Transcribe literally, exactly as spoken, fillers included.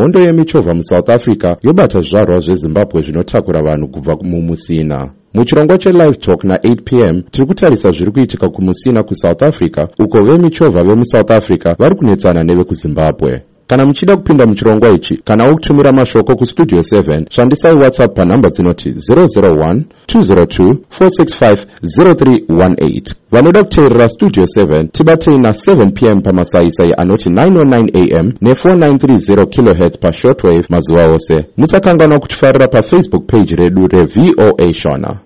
hondo yemichovha muSouth Africa yobata zvizvarwa zveZimbabwe zvinotakura vanhu kubva mumusina. Muchirongwa cheLive Talk na eight p m tiri kutarisa zviri kuitika kumusina kuSouth Africa, uko vemichovha vemuSouth Africa vari kunetsana nevekuZimbabwe. Kana muchida kupinda muchirongwa ichi, kana kutumira mashoko kustudio seven, shandisai WhatsApp panhamba dzinoti zero zero one two zero two four six five zero three one eight. Vanoda kuteerera Studio seven tibatei na seven p m pamasaisai anoti nine oh nine a m ne four nine three zero kilohertz pashortwave mazuva ose. Musakanganwa kutifarira paFacebook page redu reV O A Shona.